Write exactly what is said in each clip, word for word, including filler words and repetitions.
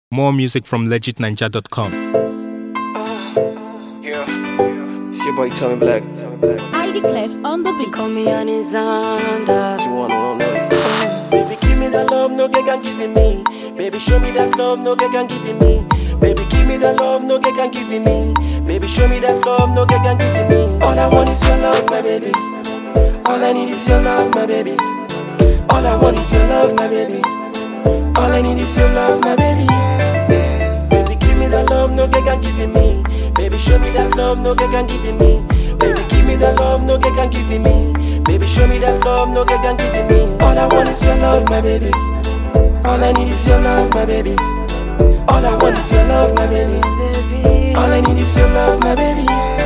More music from legit ninja dot com. Yeah, it's your boy Tommy Black. I Clef on the beat. Call me Alexander. It's two one one nine. Baby, give me that love, no girl can give it me. Baby, show me that love, no girl can give it me. Baby, give me that love, no girl can give it me. Baby, show me that love, no girl can give it me. All I want is your love, my baby. All I need is your love, my baby. All I want is your love, my baby. All I need is your love, my baby. Baby, give me that love, no girl can give it me. Baby, show me that love, no girl can give it me. Baby, give me that love, no girl can give it me. Baby, show me that love, no girl can give it me. All I want is your love, my baby. All I need is your love, my baby. All I want is your love, my baby. All I need is your love, my baby.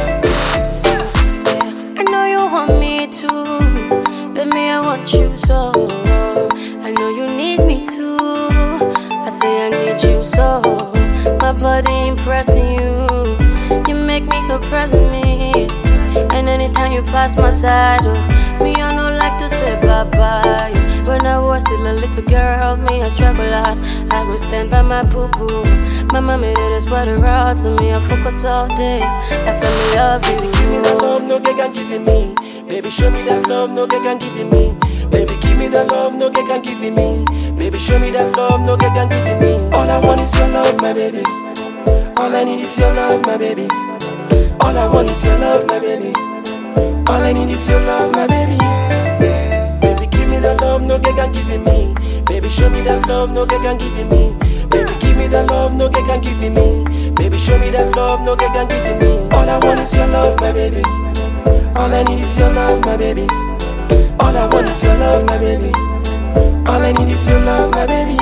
I know you want me to, baby, I want you so. I know you need me too. I say I need you so. My body impressing you. You make me so present me. And anytime you pass my side, oh, me I don't like to say bye-bye. When I was still a little girl, me I struggle a lot. I go stand by my poo-poo. My mommy did a sweater out to me. I focus all day. That's why me love you. Baby, give me that love, no girl can give it me. Baby, show me that love, no girl can give it me. Baby, give me that love, no girl can give it me. Baby, show me that love, no girl can give it me. All I want is your love, my baby. All I need is your love, my baby. All I want is your love, my baby. All I need is your love, my baby. Baby, give me that love, no girl can give it me. Baby, show me that love, no girl can give it me. Baby, give me that love, no girl can give it me. Baby, show me that love, no girl can give it me. All I want is your love, my baby. All I need is your love, my baby. All I want is your love, my baby. All I need is your love, my baby.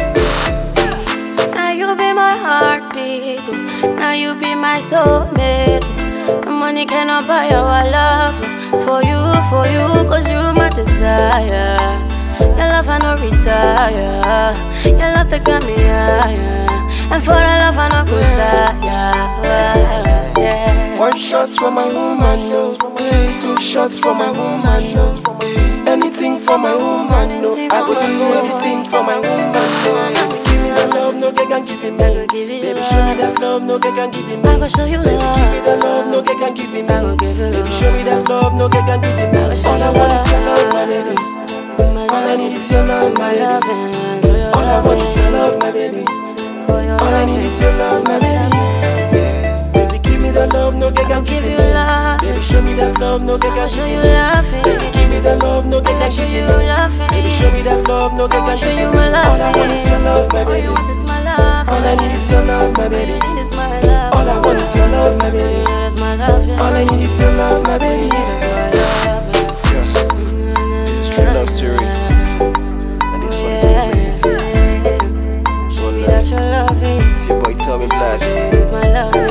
Now you be my heartbeat. oh. Now you be my soulmate. No money cannot buy our love. For you, for you, cause you my desire. Your love I no retire. Your love that got me higher. And for the love I no retire. Yeah. One shot for my woman, no. Two shots for my woman, no. Anything for my woman, no. I go do anything for my woman, no. Give me that love, no girl can give it me. Baby, show me that love, no girl can give it me. I go show you Baby, love. give me that love, no girl can give it me. I go give you Baby, love. show me that love, no girl can give it me. All I want is your love, my baby. All I need is your love, my baby. All I want is your love, my baby. All I need is your love, my baby. Baby, give me that love, no girl can give it me. Baby, show me that love, no girl can Show give you it me. love. Baby, give me that love, no girl can Show give you it me. love. Baby, show me that love, no girl can Show give you it me. my love. All I want is your love, my All baby. you want is my love. All I need is your love, my baby. All you need is my love. All I want is your love, my baby. All you need is my love. yeah. All I need is your love, my baby. My love. This is true love story, and this one's so amazing. Show me that you're loving. It's your boy Tommy Black. It's my love.